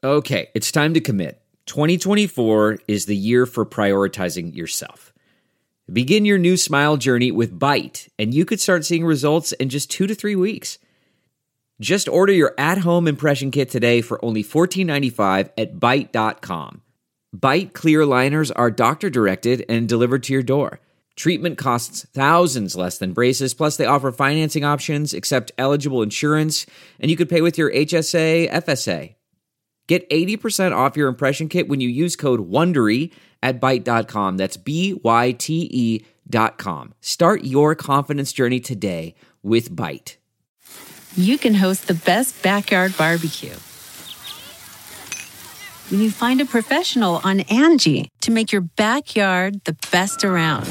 Okay, it's time to commit. 2024 is the year for prioritizing yourself. Begin your new smile journey with Byte, and you could start seeing results in just 2 to 3 weeks. Just order your at-home impression kit today for only $14.95 at Byte.com. Byte clear liners are doctor-directed and delivered to your door. Treatment costs thousands less than braces, plus they offer financing options, accept eligible insurance, and you could pay with your HSA, FSA. Get 80% off your impression kit when you use code WONDERY at Byte.com. That's BYTE.com. Start your confidence journey today with Byte. You can host the best backyard barbecue when you find a professional on Angie to make your backyard the best around.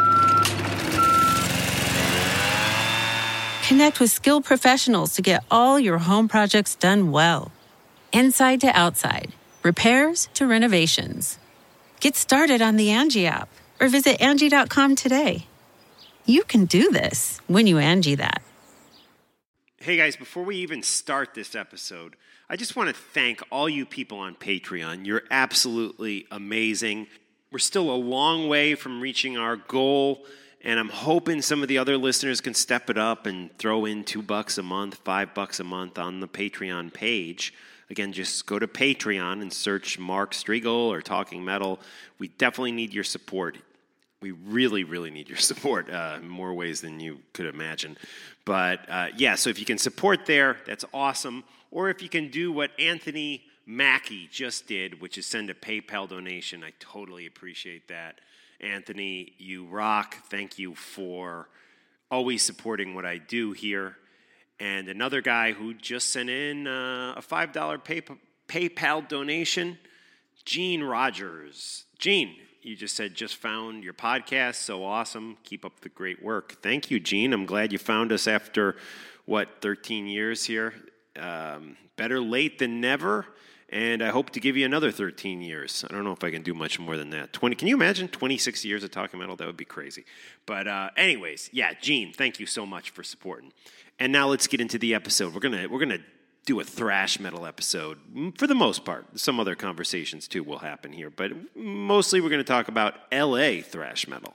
Connect with skilled professionals to get all your home projects done well. Inside to outside, repairs to renovations. Get started on the Angie app or visit Angie.com today. You can do this when you Angie that. Hey guys, before we even start this episode, I just want to thank all you people on Patreon. You're absolutely amazing. We're still a long way from reaching our goal, and I'm hoping some of the other listeners can step it up and throw in $2 a month, $5 a month on the Patreon page. Again, just go to Patreon and search Mark Strigl or Talking Metal. We definitely need your support. We really, really need your support in more ways than you could imagine. But yeah, so if you can support there, that's awesome. Or if you can do what Anthony Mackie just did, which is send a PayPal donation, I totally appreciate that. Anthony, you rock. Thank you for always supporting what I do here. And another guy who just sent in a $5 PayPal donation, Gene Rogers. Gene, you just said just found your podcast. So awesome. Keep up the great work. Thank you, Gene. I'm glad you found us after, 13 years here. Better late than never. And I hope to give you another 13 years. I don't know if I can do much more than that. Can you imagine 26 years of Talking Metal? That would be crazy. But anyways, yeah, Gene, thank you so much for supporting. And now let's get into the episode. We're gonna do a thrash metal episode for the most part. Some other conversations too will happen here, but mostly we're going to talk about LA thrash metal.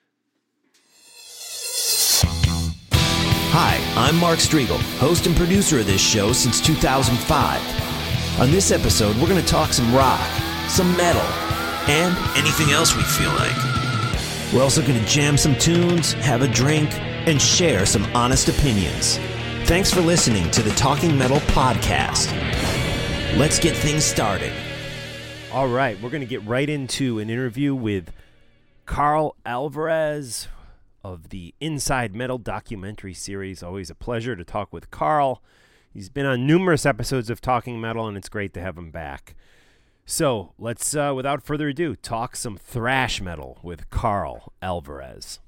Hi, I'm Mark Strigl, host and producer of this show since 2005. On this episode, we're going to talk some rock, some metal, and anything else we feel like. We're also going to jam some tunes, have a drink, and share some honest opinions. Thanks for listening to the Talking Metal Podcast. Let's get things started. All right, we're going to get right into an interview with Carl Alvarez of the Inside Metal documentary series. Always a pleasure to talk with Carl. He's been on numerous episodes of Talking Metal, and it's great to have him back. So let's, without further ado, talk some thrash metal with Carl Alvarez.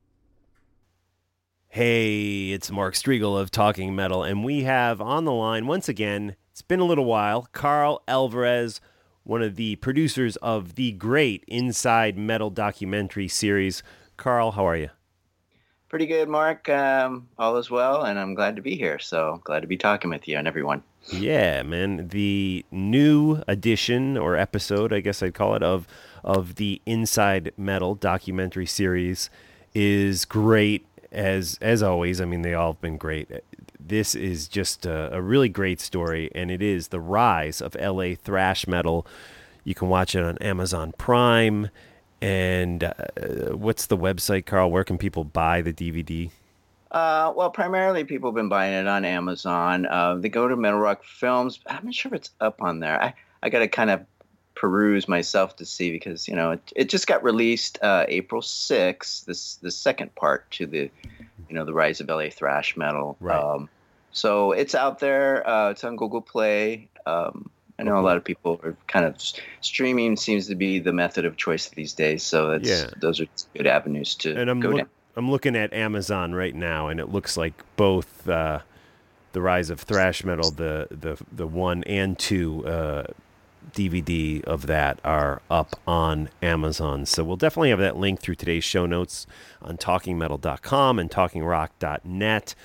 Hey, it's Mark Strigl of Talking Metal, and we have on the line, once again, it's been a little while, Carl Alvarez, one of the producers of the great Inside Metal documentary series. Carl, how are you? Pretty good, Mark. All is well, and I'm glad to be here, so glad to be talking with you and everyone. Yeah, man. The new edition, or episode, I guess I'd call it, of the Inside Metal documentary series is great. As always, I mean, they all have been great. This is just a really great story, and it is the rise of LA thrash metal. You can watch it on Amazon Prime. And what's the website, Carl? Where can people buy the DVD? Well, primarily people have been buying it on Amazon. They go to Metal Rock Films. I'm not sure if it's up on there. I got to kind of peruse myself to see because, you know, it just got released April 6th, the second part to the, you know, the rise of LA thrash metal. Right. So it's out there. It's on Google Play. I know a lot of people are kind of streaming seems to be the method of choice these days. So those are good avenues to go down. I'm looking at Amazon right now, and it looks like both the rise of thrash metal, the 1 and 2 DVD of that are up on Amazon. So we'll definitely have that link through today's show notes on talkingmetal.com and talkingrock.net.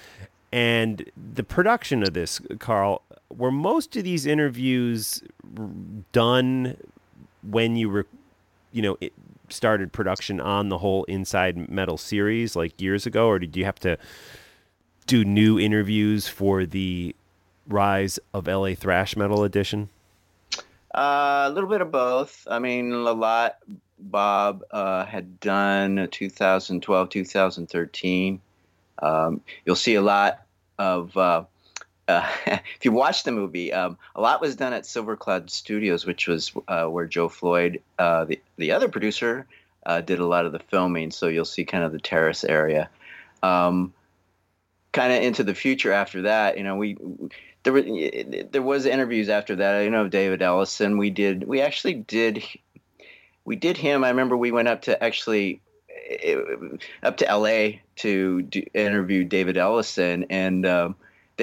And the production of this, Carl, were most of these interviews done when you were, started production on the whole Inside Metal series like years ago, or did you have to do new interviews for the Rise of LA Thrash Metal edition? A little bit of both. I mean, a lot. Bob had done 2012, 2013. You'll see a lot of, if you watch the movie, a lot was done at Silver Cloud Studios, which was where Joe Floyd, the other producer, did a lot of the filming. So you'll see kind of the terrace area. Kind of into the future after that, there was interviews after that. David Ellison. We actually did him. I remember we went up to LA to interview David Ellison, and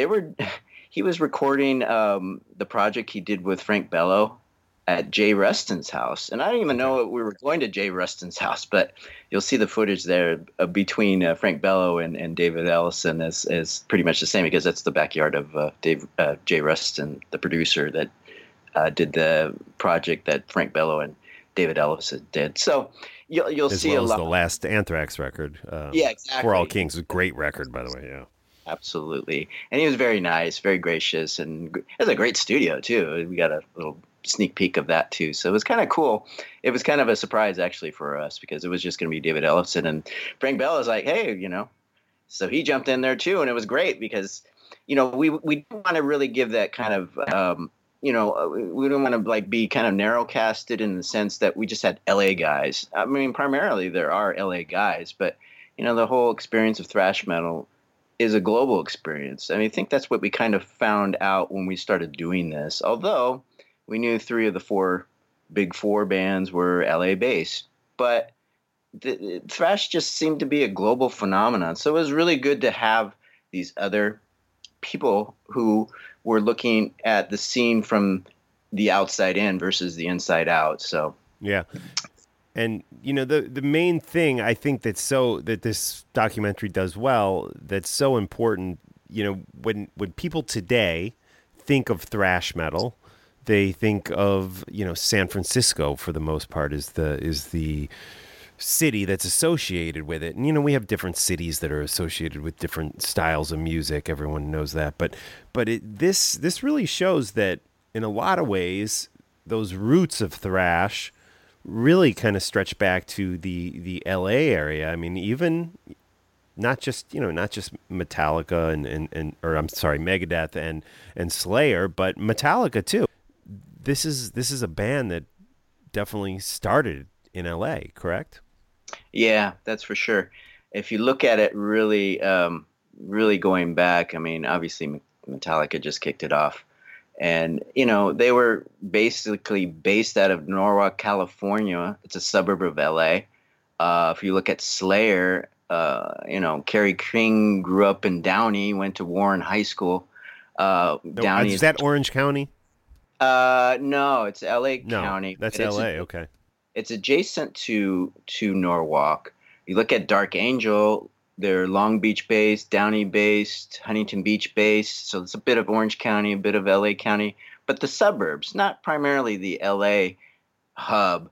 he was recording the project he did with Frank Bello at Jay Rustin's house. And I didn't even know we were going to Jay Rustin's house, but you'll see the footage there between Frank Bello and David Ellison is pretty much the same, because that's the backyard of Jay Rustin, the producer that did the project that Frank Bello and David Ellison did. So you'll see a lot. As well as the last Anthrax record. Yeah, exactly. For All Kings, a great record, by the way. Yeah. Absolutely. And he was very nice, very gracious, and it was a great studio too. We got a little sneak peek of that too. So it was kind of cool. It was kind of a surprise actually for us, because it was just going to be David Ellison, and Frank Bell was like, hey, so he jumped in there too. And it was great because, we didn't want to really give that kind of, we don't want to be kind of narrow casted in the sense that we just had LA guys. I mean, primarily there are LA guys, but the whole experience of thrash metal is a global experience. I mean, I think that's what we kind of found out when we started doing this. Although we knew 3 of the big four bands were LA based, but the thrash just seemed to be a global phenomenon. So it was really good to have these other people who were looking at the scene from the outside in versus the inside out. So yeah. And the main thing I think that this documentary does well, that's so important, when people today think of thrash metal, they think of San Francisco for the most part is the city that's associated with it. And we have different cities that are associated with different styles of music. Everyone knows that, but this really shows that in a lot of ways those roots of thrash really kind of stretch back to the LA area. I mean, even not just Metallica or I'm sorry, Megadeth and Slayer, but Metallica too. This is a band that definitely started in LA, correct? Yeah, that's for sure. If you look at it really, really going back, I mean, obviously Metallica just kicked it off. And, they were basically based out of Norwalk, California. It's a suburb of LA. If you look at Slayer, Kerry King grew up in Downey, went to Warren High School. Downey is that Orange County? No, it's LA County. That's LA. Okay. It's adjacent to Norwalk. You look at Dark Angel, they're Long Beach based, Downey based, Huntington Beach based. So it's a bit of Orange County, a bit of LA County, but the suburbs, not primarily the LA hub.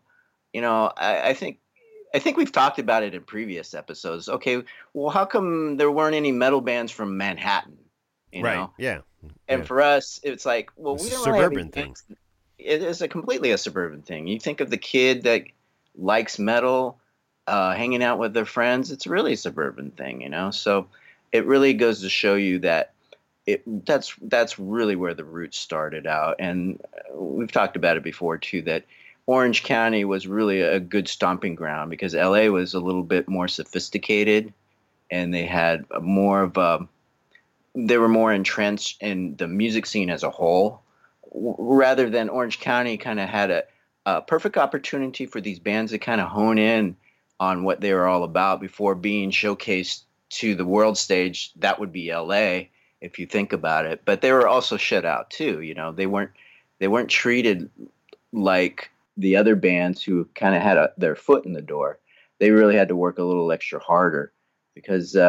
I think we've talked about it in previous episodes. Okay, well, how come there weren't any metal bands from Manhattan? Right. Yeah. And for us, it's like, well, it's we don't suburban really have thing. It is completely a suburban thing. You think of the kid that likes metal, hanging out with their friends. It's really a suburban thing, So it really goes to show you that that's really where the roots started out. And we've talked about it before too, that Orange County was really a good stomping ground because LA was a little bit more sophisticated, and they had they were more entrenched in the music scene as a whole, rather than Orange County kind of had a perfect opportunity for these bands to kind of hone in on what they were all about before being showcased to the world stage. That would be LA, if you think about it. But they were also shut out too. They weren't treated like the other bands who kind of had their foot in the door. They really had to work a little extra harder because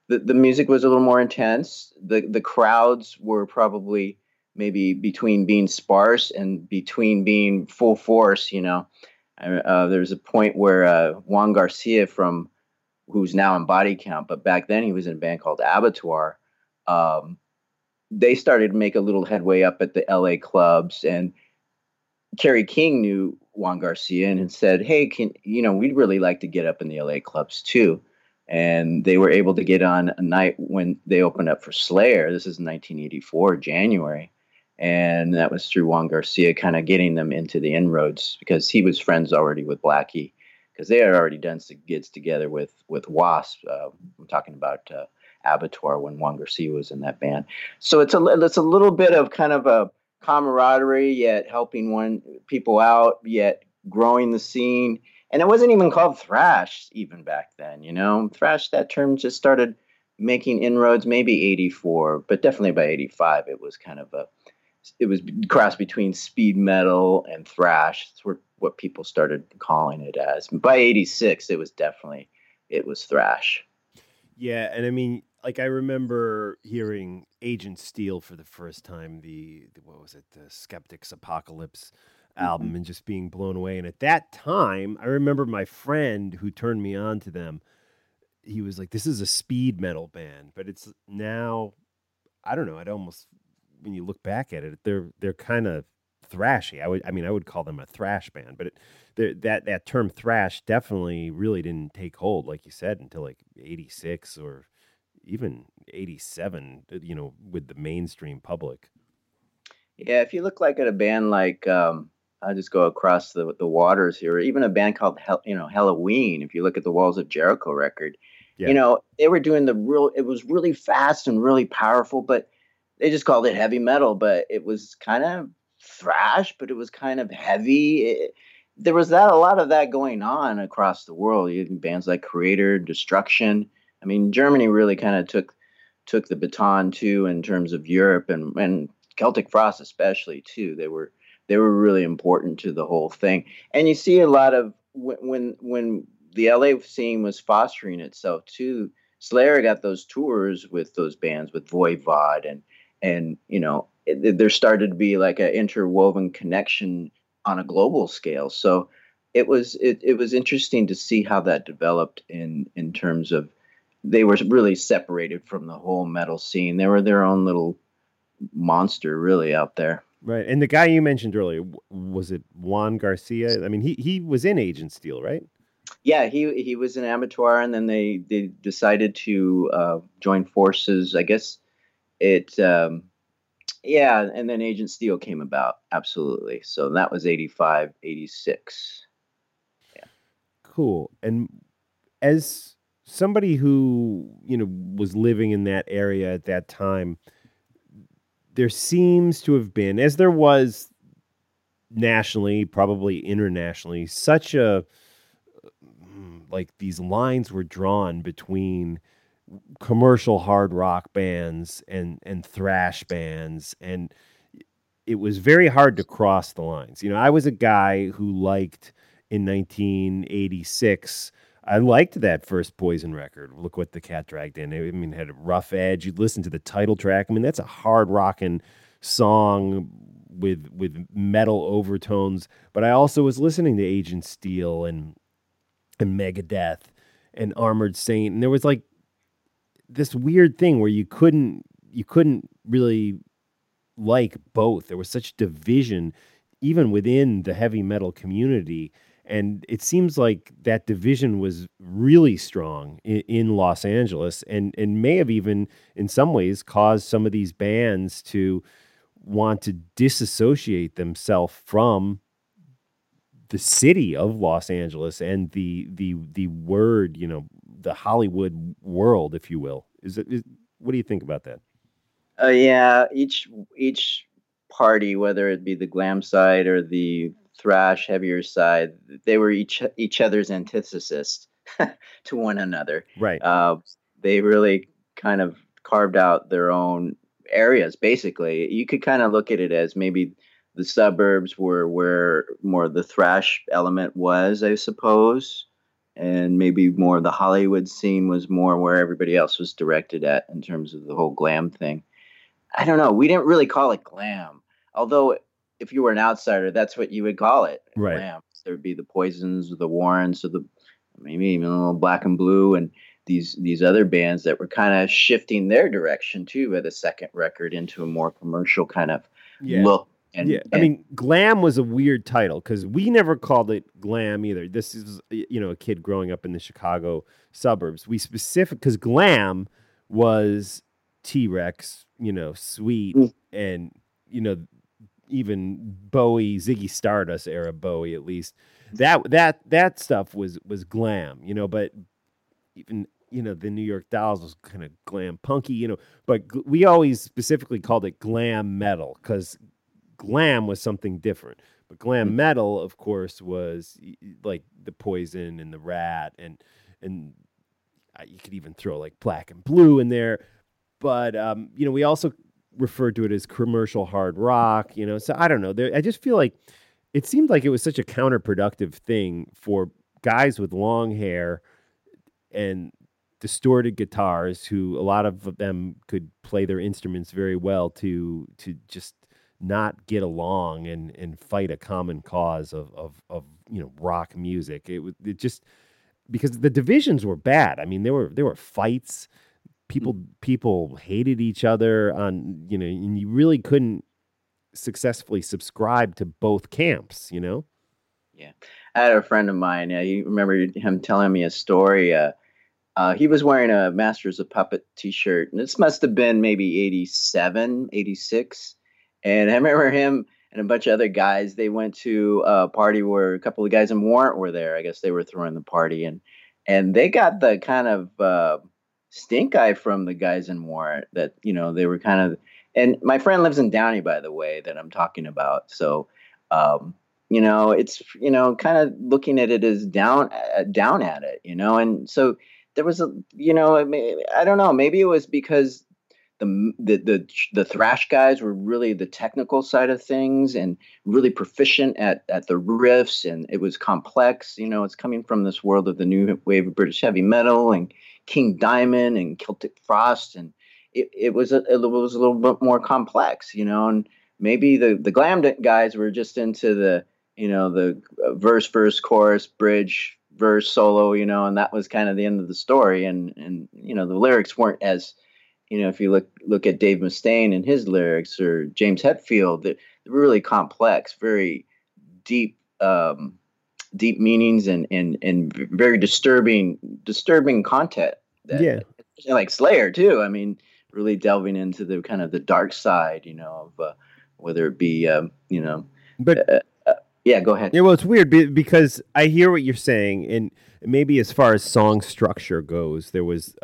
The music was a little more intense. The crowds were probably maybe between being sparse and between being full force. There's a point where Juan Garcia, from who's now in Body Count, but back then he was in a band called Abattoir. Um, they started to make a little headway up at the LA clubs, and Kerry King knew Juan Garcia and had said, "Hey, we'd really like to get up in the LA clubs too." And they were able to get on a night when they opened up for Slayer. This is 1984, January. And that was through Juan Garcia kind of getting them into the inroads, because he was friends already with Blackie, because they had already done some gigs together with Wasp. I'm talking about Abattoir when Juan Garcia was in that band. So it's a little bit of kind of a camaraderie, yet helping people out, yet growing the scene. And it wasn't even called thrash even back then, Thrash, that term just started making inroads maybe 84, but definitely by 85 it was it was crossed between speed metal and thrash. That's what people started calling it as. By 86 it was thrash. Yeah, and I mean, like, I remember hearing Agent Steel for the first time, the Skeptics Apocalypse album, and just being blown away. And at that time, I remember my friend who turned me on to them, he was like, this is a speed metal band, but it's now, I don't know, I'd almost, when you look back at it, they're kind of thrashy. I would call them a thrash band, but that term thrash definitely really didn't take hold, like you said, until like 86 or even 87, with the mainstream public. Yeah, if you look like at a band like, I'll just go across the waters here, even a band called Helloween. If you look at the Walls of Jericho record, they were doing it was really fast and really powerful, but they just called it heavy metal, but it was kind of thrash, but it was kind of heavy. There was a lot of that going on across the world. You had bands like Creator, Destruction. I mean, Germany really kind of took the baton too, in terms of Europe, and Celtic Frost especially too. They were really important to the whole thing. And you see a lot of when the LA scene was fostering itself too, Slayer got those tours with those bands, with Voivod, and there started to be like an interwoven connection on a global scale. So it was interesting to see how that developed in terms of, they were really separated from the whole metal scene. They were their own little monster really out there. Right. And the guy you mentioned earlier, was it Juan Garcia? I mean, he was in Agent Steel, right? Yeah, he was in Abattoir, and then they decided to join forces. I guess and then Agent Steel came about. Absolutely. So that was 85, 86. Yeah. Cool. And as somebody who, was living in that area at that time, there seems to have been, as there was nationally, probably internationally, such like these lines were drawn between commercial hard rock bands and thrash bands, and it was very hard to cross the lines. I was a guy who liked, in 1986, I liked that first Poison record. Look What the Cat Dragged In. I mean, it had a rough edge. You'd listen to the title track. I mean, that's a hard rocking song with metal overtones. But I also was listening to Agent Steel and Megadeth and Armored Saint, and there was like this weird thing where you couldn't really like both. There was such division even within the heavy metal community. And it seems like that division was really strong in Los Angeles, and may have even, in some ways, caused some of these bands to want to disassociate themselves from the city of Los Angeles and the word, the Hollywood world, if you will. What do you think about that? Yeah, each party, whether it be the glam side or the thrash heavier side, they were each other's antithesis to one another. Right. They really kind of carved out their own areas. Basically, you could kind of look at it as maybe the suburbs were where more of the thrash element was, I suppose. and maybe more the Hollywood scene was more where everybody else was directed at in terms of the whole glam thing. I don't know. We didn't really call it glam, although if you were an outsider, that's what you would call it, Right. glam. There would be the Poisons, or the Warrants, or the maybe even a little Black and Blue, and these other bands that were kind of shifting their direction too by the second record into a more commercial kind of look. And, I mean, glam was a weird title because we never called it glam either. This is, a kid growing up in the Chicago suburbs. We because glam was T-Rex, Sweet, and, even Bowie, Ziggy Stardust era Bowie, at least. That stuff was glam, but even, the New York Dolls was kind of glam punky, but we always specifically called it glam metal because glam was something different. But glam metal, of course, was like the Poison and the Rat, and you could even throw like Black and Blue in there. But we also referred to it as commercial hard rock. So I don't know. I just feel like it seemed like it was such a counterproductive thing for guys with long hair and distorted guitars, who a lot of them could play their instruments very well, to just not get along and fight a common cause of rock music. It just, because the divisions were bad. I mean, there were fights. People hated each other and you really couldn't successfully subscribe to both camps. Yeah, I had a friend of mine. He remember him telling me a story. He was wearing a Masters of Puppet T-shirt, and this must have been maybe 87, 86. And I remember him and a bunch of other guys, they went to a party where a couple of guys in Warrant were there. I guess they were throwing the party, and they got the kind of stink eye from the guys in Warrant that, they were kind of, and my friend lives in Downey, by the way, that I'm talking about. So, it's, kind of looking at it as down at it, and so there was I don't know, maybe it was because the thrash guys were really the technical side of things and really proficient at the riffs, and it was complex. It's coming from this world of the new wave of British heavy metal and King Diamond and Celtic Frost, and it was a little bit more complex, and maybe the glam guys were just into the the verse, chorus, bridge, verse, solo, and that was kind of the end of the story, and the lyrics weren't as, if you look at Dave Mustaine and his lyrics, or James Hetfield, they're really complex, very deep meanings and very disturbing content. Like Slayer too. I mean, really delving into the kind of the dark side, of whether it be, But yeah, go ahead. Yeah, well, it's weird because I hear what you're saying, and maybe as far as song structure goes, there was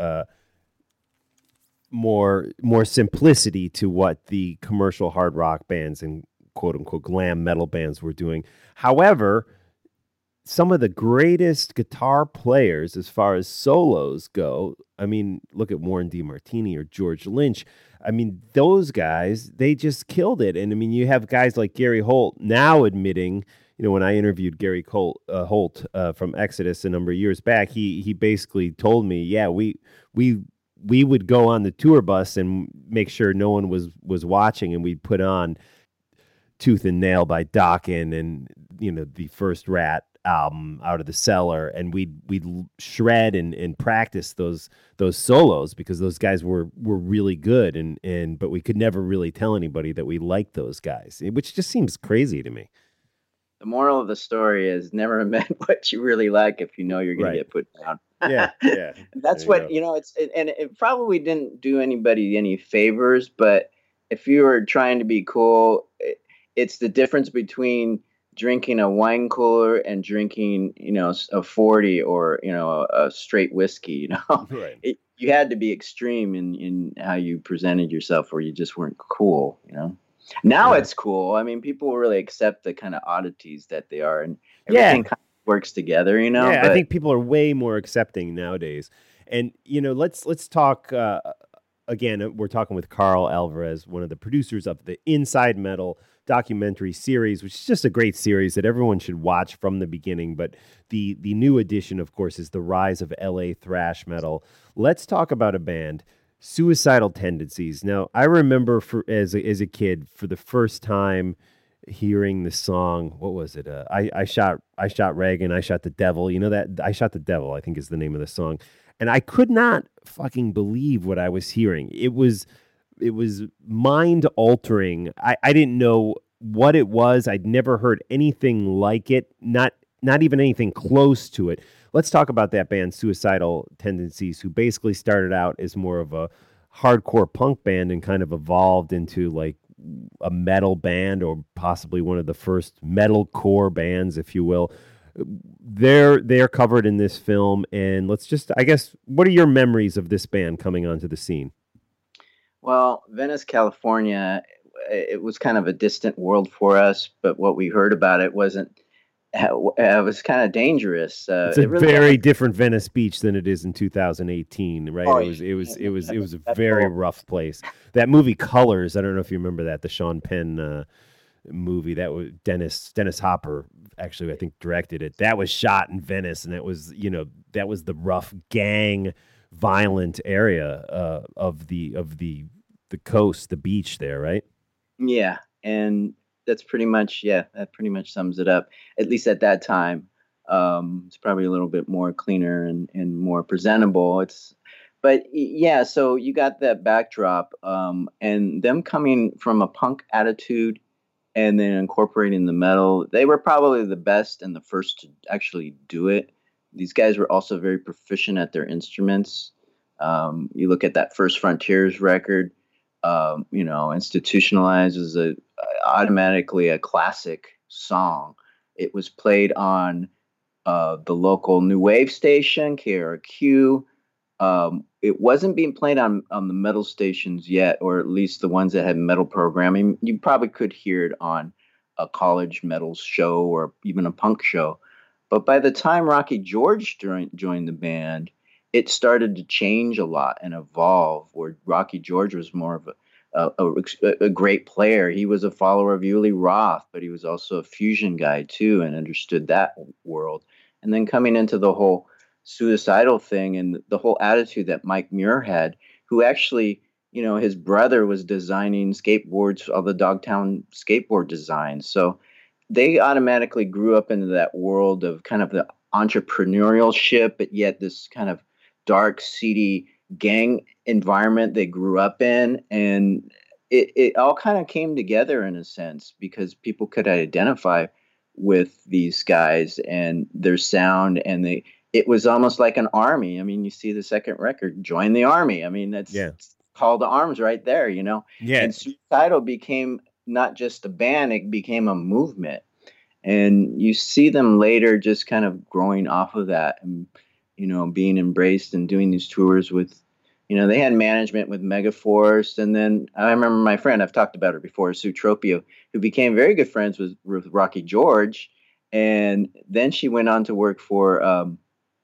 more simplicity to what the commercial hard rock bands and quote unquote glam metal bands were doing. However, some of the greatest guitar players as far as solos go, I mean, look at Warren DeMartini or George Lynch. I mean, those guys, they just killed it. And I mean, you have guys like Gary Holt now admitting, when I interviewed Gary Holt from Exodus a number of years back, he basically told me, yeah, we would go on the tour bus and make sure no one was watching, and we'd put on Tooth and Nail by Dokken and, the first Rat album, Out of the Cellar, and we'd shred and practice those solos because those guys were really good, but we could never really tell anybody that we liked those guys, which just seems crazy to me. The moral of the story is never admit what you really like if you know you're going to get put down. Yeah. That's what it probably didn't do anybody any favors, but if you were trying to be cool, it's the difference between drinking a wine cooler and drinking, a 40 or, a straight whiskey, Right. You had to be extreme in how you presented yourself, or you just weren't cool, Now it's cool. I mean, people really accept the kind of oddities that they are, and everything kind of works together, Yeah, but I think people are way more accepting nowadays. And, let's talk, again, we're talking with Carl Alvarez, one of the producers of the Inside Metal documentary series, which is just a great series that everyone should watch from the beginning. But the new edition, of course, is the rise of LA thrash metal. Let's talk about a band, Suicidal Tendencies. Now, I remember as a kid, for the first time hearing the song, what was it? I shot Reagan, I shot the devil. You know that I shot the devil, I think is the name of the song. And I could not fucking believe what I was hearing. It was mind altering. I didn't know what it was. I'd never heard anything like it. Not even anything close to it. Let's talk about that band, Suicidal Tendencies, who basically started out as more of a hardcore punk band and kind of evolved into like a metal band, or possibly one of the first metalcore bands, if you will. They're covered in this film, and let's just, I guess, what are your memories of this band coming onto the scene? Well, Venice, California, it was kind of a distant world for us, but what we heard about it wasn't. It was kind of dangerous. It's a very different Venice Beach than it is in 2018, right? Oh, it was a very rough place. That movie Colors, I don't know if you remember that, the Sean Penn movie. That was Dennis Hopper actually, I think, directed it. That was shot in Venice, and that was the rough, gang, violent area of the coast, the beach there, right? Yeah, and that pretty much sums it up. At least at that time, it's probably a little bit more cleaner and more presentable. So you got that backdrop, and them coming from a punk attitude and then incorporating the metal. They were probably the best and the first to actually do it. These guys were also very proficient at their instruments. You look at that First Frontiers record, Institutionalized is automatically a classic song. It was played on the local new wave station, KRQ. It wasn't being played on the metal stations yet, or at least the ones that had metal programming. You probably could hear it on a college metal show or even a punk show. But by the time Rocky George joined the band, it started to change a lot and evolve, where Rocky George was more of a great player. He was a follower of Uli Roth, but he was also a fusion guy too, and understood that world. And then coming into the whole suicidal thing and the whole attitude that Mike Muir had, who actually, his brother was designing skateboards, all the Dogtown skateboard designs. So they automatically grew up into that world of kind of the entrepreneurship, but yet this kind of dark, seedy gang environment they grew up in. And it all kind of came together in a sense because people could identify with these guys and their sound, and it was almost like an army. I mean, you see the second record, Join the Army. I mean, that's call to arms right there, Yeah. And Suicidal became not just a band, it became a movement. And you see them later just kind of growing off of that and, being embraced and doing these tours with, they had management with Megaforce. And then I remember my friend, I've talked about her before, Sue Tropio, who became very good friends with Rocky George. And then she went on to work for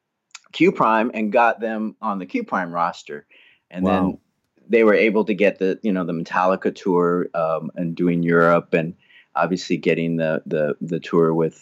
Q Prime and got them on the Q Prime roster. And then they were able to get the Metallica tour and doing Europe, and obviously getting the tour with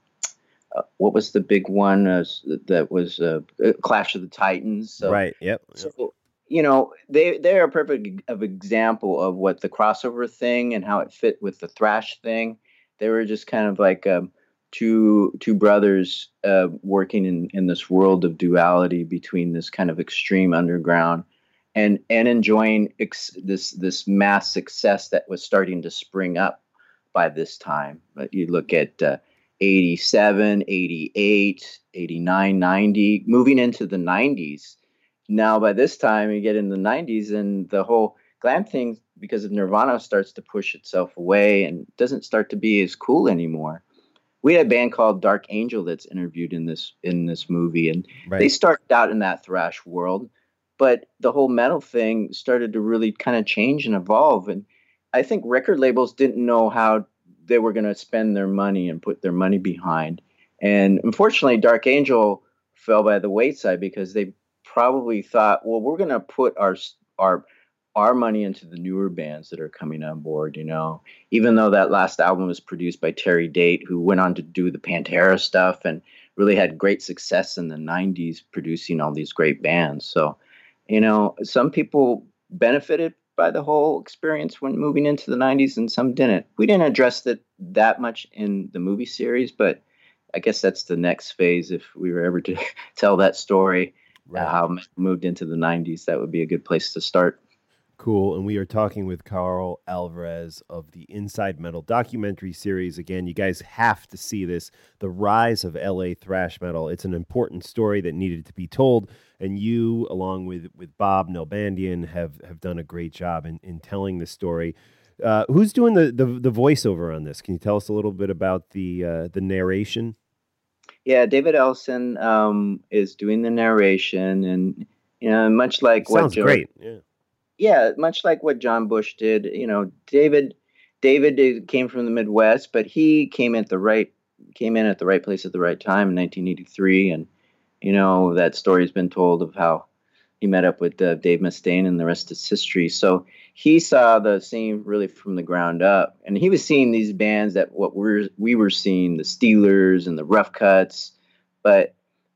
what was the big one that was Clash of the Titans. So, right. Yep. So, they're a perfect example of what the crossover thing and how it fit with the thrash thing. They were just kind of like two brothers working in this world of duality between this kind of extreme underground and enjoying this mass success that was starting to spring up by this time. But you look at 87, 88, 89, 90, moving into the 90s. Now, by this time, you get in the 90s and the whole glam thing, because of Nirvana, starts to push itself away and doesn't start to be as cool anymore. We had a band called Dark Angel that's interviewed in this movie, and they started out in that thrash world, but the whole metal thing started to really kind of change and evolve. And I think record labels didn't know how they were going to spend their money and put their money behind. And unfortunately, Dark Angel fell by the wayside because they probably thought, well, we're going to put our our money into the newer bands that are coming on board, you know. Even though that last album was produced by Terry Date, who went on to do the Pantera stuff and really had great success in the 90s producing all these great bands. So, you know, some people benefited by the whole experience when moving into the 90s and some didn't. We didn't address it that much in the movie series, but I guess that's the next phase. If we were ever to tell that story, Right. how metal moved into the 90s, that would be a good place to start. Cool. And we are talking with Carl Alvarez of the Inside Metal documentary series. Again, you guys have to see this, The Rise of LA Thrash Metal. It's an important story that needed to be told. And you, along with Bob Nalbandian, have done a great job in telling the story. Who's doing the voiceover on this? Can you tell us a little bit about the narration? Yeah, David Ellison is doing the narration, and you know, much like what Sounds great. Yeah, much like what John Bush did. You know, David came from the Midwest, but he came in at the right place at the right time in 1983, and you know that story's been told of how he met up with Dave Mustaine, and the rest is history. So he saw the scene really from the ground up, and he was seeing these bands that we were seeing, the Steelers and the Rough Cuts, but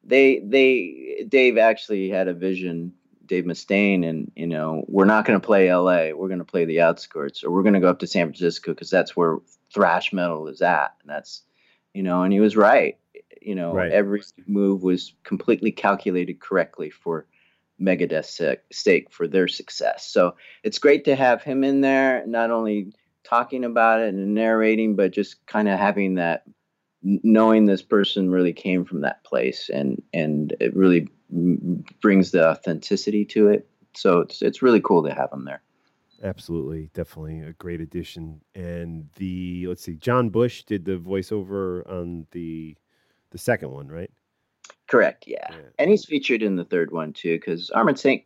Dave actually had a vision, Dave Mustaine, and you know, we're not going to play LA, we're going to play the outskirts, or we're going to go up to San Francisco because that's where thrash metal is at, and that's, you know, and he was right. You know, Right. Every move was completely calculated correctly for Megadeth's sake, for their success. So it's great to have him in there, not only talking about it and narrating, but just kind of having that, knowing this person really came from that place, and it really brings the authenticity to it. So it's really cool to have him there. Absolutely, definitely a great addition. And let's see, John Bush did the voiceover on the second one, right? Correct, yeah. And he's featured in the third one too, because Armored Saint,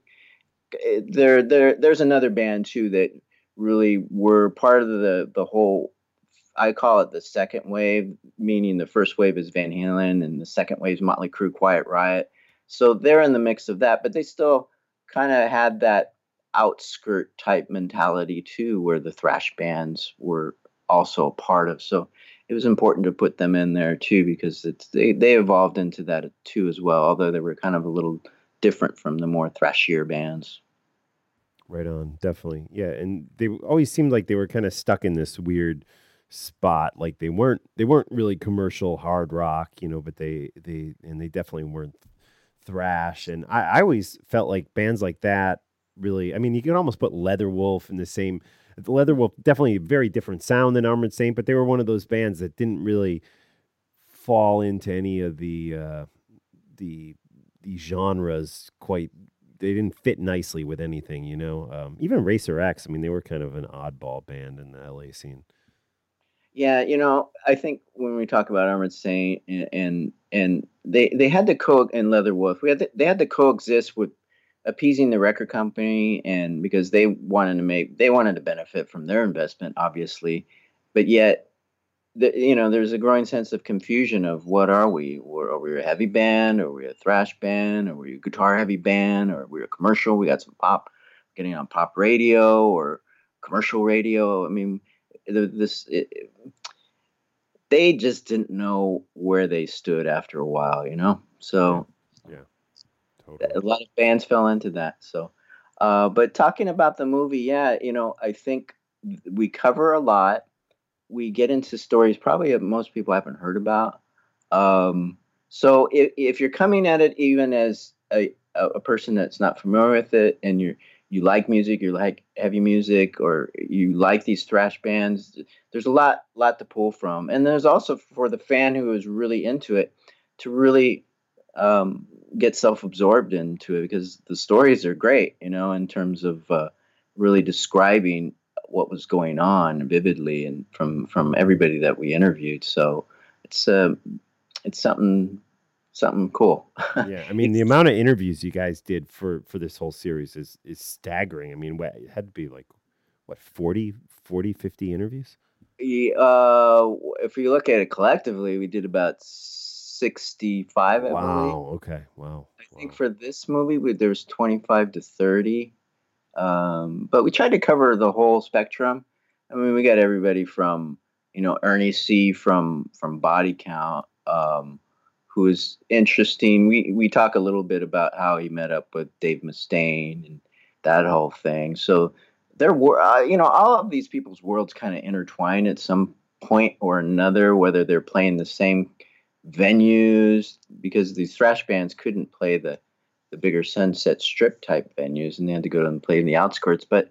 there's another band too that really were part of the whole, I call it the second wave, meaning the first wave is Van Halen and the second wave is Motley Crue, Quiet Riot. So they're in the mix of that, but they still kind of had that outskirt type mentality too, where the thrash bands were also a part of. So it was important to put them in there too, because they evolved into that too as well, although they were kind of a little different from the more thrashier bands. Right on, definitely. Yeah, and they always seemed like they were kind of stuck in this weird spot. Like they weren't really commercial hard rock, you know, but they definitely weren't thrash. And I always felt like bands like that really, I mean, you could almost put Leatherwolf in the same. Leatherwolf, definitely a very different sound than Armored Saint, but they were one of those bands that didn't really fall into any of the genres quite. They didn't fit nicely with anything, you know. Even Racer X, I mean, they were kind of an oddball band in the LA scene. Yeah, you know, I think when we talk about Armored Saint and they had to and Leatherwolf, they had to coexist with appeasing the record company, and because they wanted to benefit from their investment, obviously, but yet, you know, there's a growing sense of confusion of what are we? Are we a heavy band? Are we a thrash band? Are we a guitar heavy band? Or are we a commercial? We got some pop, getting on pop radio or commercial radio. I mean, they just didn't know where they stood after a while, you know? So yeah. Totally. A lot of bands fell into that. So, but talking about the movie, yeah, you know, I think we cover a lot. We get into stories probably that most people haven't heard about. So if you're coming at it even as a person that's not familiar with it, and you like music, you like heavy music, or you like these thrash bands, there's a lot to pull from. And there's also for the fan who is really into it to really get self-absorbed into it, because the stories are great, you know, in terms of really describing what was going on vividly, and from everybody that we interviewed. So it's something cool. Yeah, I mean, the amount of interviews you guys did for this whole series is staggering. I mean, it had to be like, what, 40, 50 interviews? If you look at it collectively, we did about 65, I believe. Wow, okay, wow. I think for this movie, there was 25 to 30. But we tried to cover the whole spectrum. I mean, we got everybody from, Ernie C from Body Count, who is interesting. We talk a little bit about how he met up with Dave Mustaine and that whole thing. So there were, all of these people's worlds kind of intertwine at some point or another, whether they're playing the same venues, because these thrash bands couldn't play the bigger Sunset Strip type venues, and they had to go and play in the outskirts. But,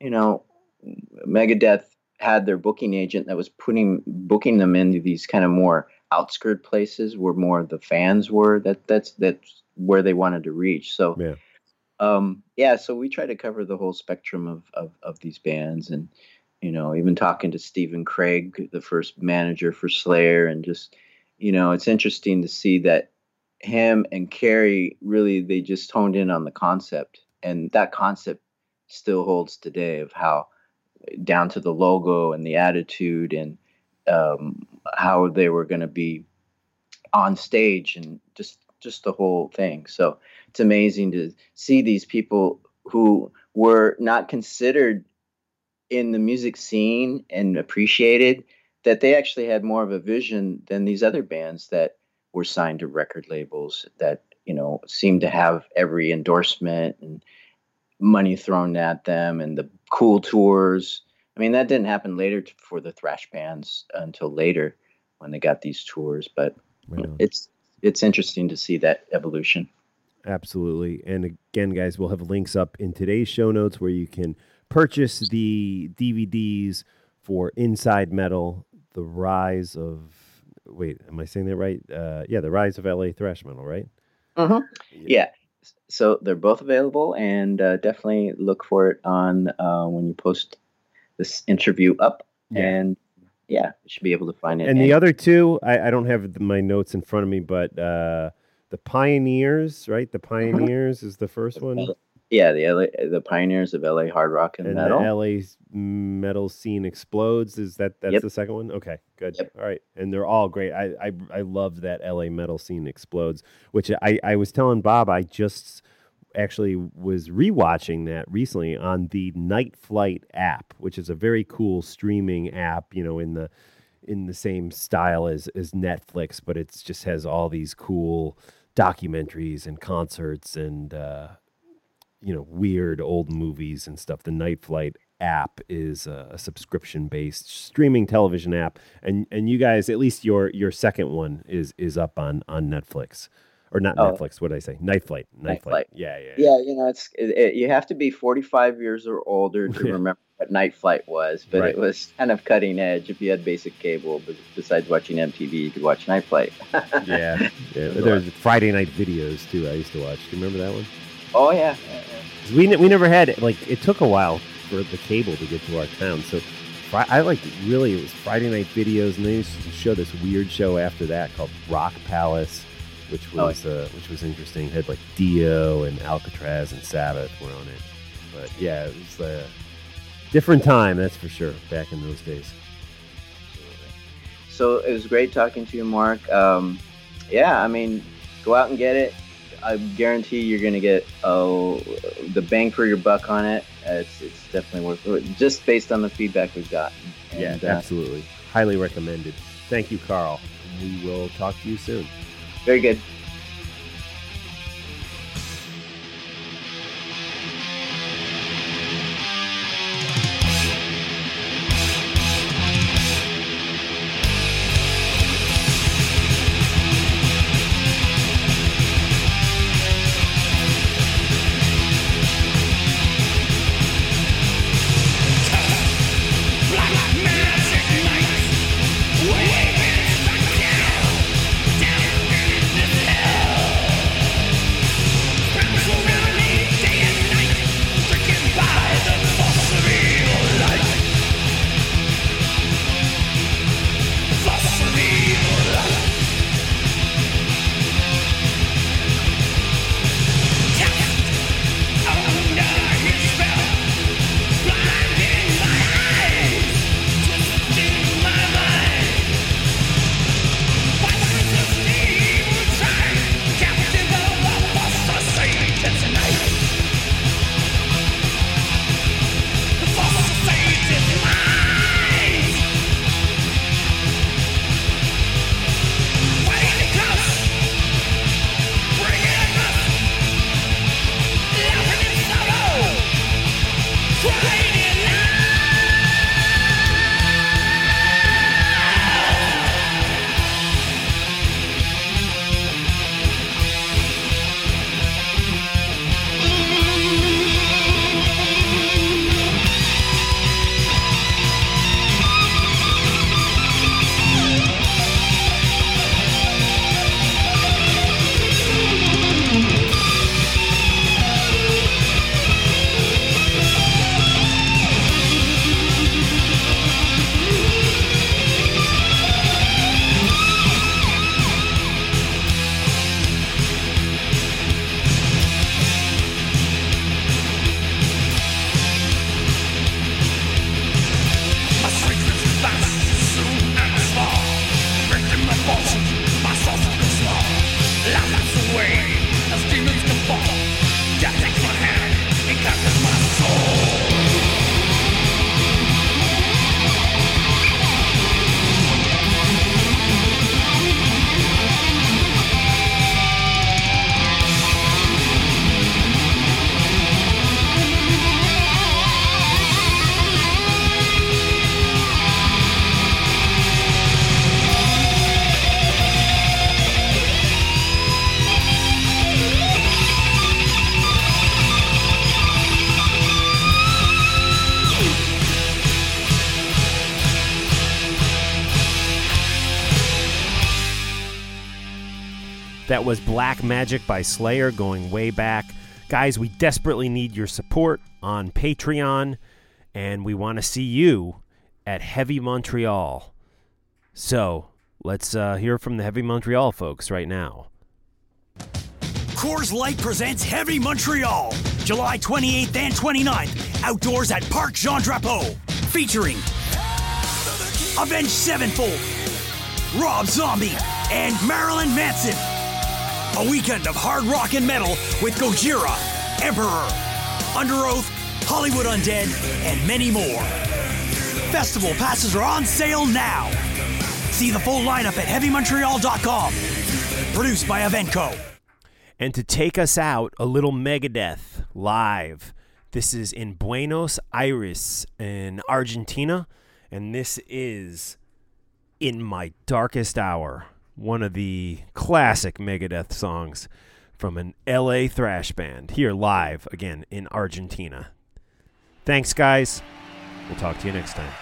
Megadeth had their booking agent that was booking them into these kind of more outskirt places where more of the fans were. That's where they wanted to reach. So, so we try to cover the whole spectrum of these bands, and, even talking to Stephen Craig, the first manager for Slayer, and just, it's interesting to see that him and Kerry really, they just honed in on the concept, and that concept still holds today, of how down to the logo and the attitude, and how they were going to be on stage, and just the whole thing. So it's amazing to see these people who were not considered in the music scene and appreciated, that they actually had more of a vision than these other bands that were signed to record labels that, seemed to have every endorsement and money thrown at them, and the cool tours. I mean, that didn't happen later for the thrash bands until later when they got these tours, but it's interesting to see that evolution. Absolutely. And again, guys, we'll have links up in today's show notes where you can purchase the DVDs for Inside Metal, The Rise of... Wait, am I saying that right? The Rise of LA Thrash Metal, right? Mm-hmm. Yeah. So they're both available, and definitely look for it on when you post this interview up. Yeah. And you should be able to find it. And the other two, I don't have my notes in front of me, but the Pioneers, right? The Pioneers is the first one. Yeah, the Pioneers of LA Hard Rock and Metal. The LA Metal Scene Explodes. That's the second one? Okay, good. Yep. All right. And they're all great. I love that LA Metal Scene Explodes, which I was telling Bob, I just actually was rewatching that recently on the Night Flight app, which is a very cool streaming app, in the same style as Netflix, but it just has all these cool documentaries and concerts and weird old movies and stuff. The Night Flight app is a subscription-based streaming television app, and you guys, at least your second one is up on Netflix, or not Netflix. What did I say? Night Flight. Night Flight. Yeah. You have to be 45 years or older to remember what Night Flight was, but It was kind of cutting edge. If you had basic cable, but besides watching MTV, you could watch Night Flight. yeah. There's Friday Night Videos too. I used to watch. Do you remember that one? Oh yeah. We never had it. Like, it took a while for the cable to get to our town, so it was Friday Night Videos, and they used to show this weird show after that called Rock Palace, which was interesting. It had like Dio and Alcatraz and Sabbath were on it, but yeah, it was a different time, that's for sure, back in those days. So it was great talking to you, Mark. Go out and get it. I guarantee you're going to get the bang for your buck on it. It's definitely worth it, just based on the feedback we've gotten. And, absolutely. Highly recommended. Thank you, Carl. We will talk to you soon. Very good. Waving back down, down in this That was Black Magic by Slayer, going way back. Guys, we desperately need your support on Patreon, and we want to see you at Heavy Montreal. So, let's hear from the Heavy Montreal folks right now. Coors Light presents Heavy Montreal, July 28th and 29th, outdoors at Parc Jean Drapeau, featuring Avenged Sevenfold, Rob Zombie, and Marilyn Manson. A weekend of hard rock and metal with Gojira, Emperor, Under Oath, Hollywood Undead, and many more. Festival passes are on sale now. See the full lineup at HeavyMontreal.com. Produced by Eventco. And to take us out, a little Megadeth live. This is in Buenos Aires in Argentina, and this is In My Darkest Hour, one of the classic Megadeth songs from an LA thrash band, here live again in Argentina. Thanks, guys. We'll talk to you next time.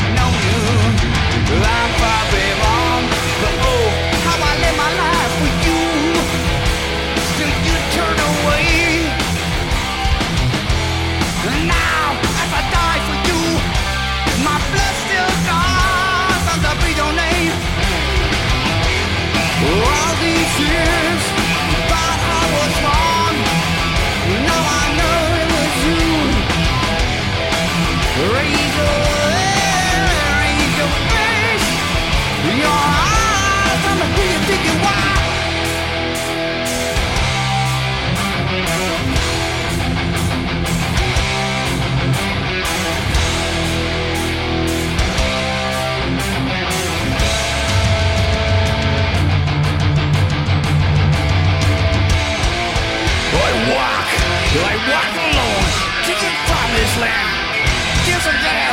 I'm far beyond, but oh, how I live my life with you.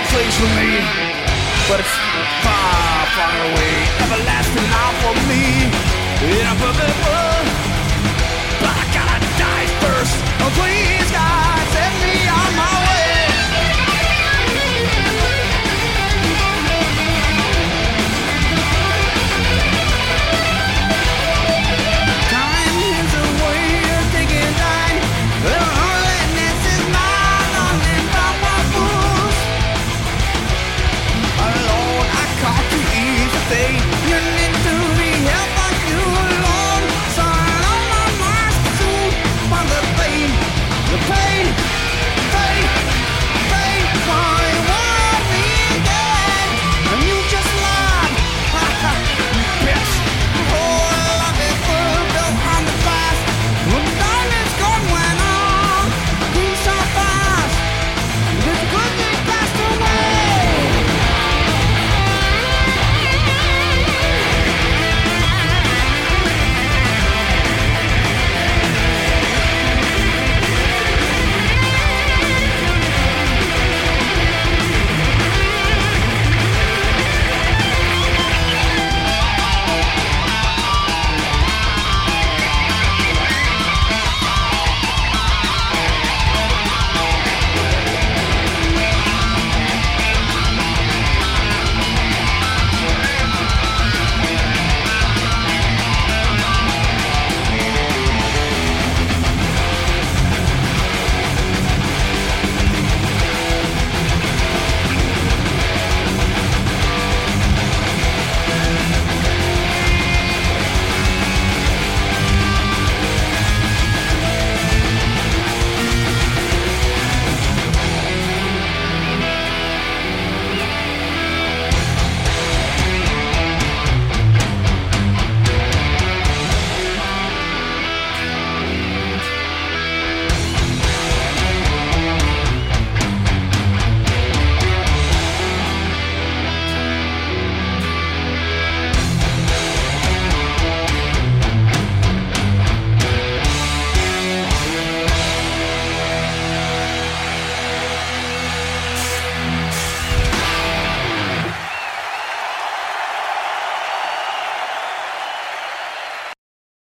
place for me, but it's far, far away. Everlasting now for me in a perfect world.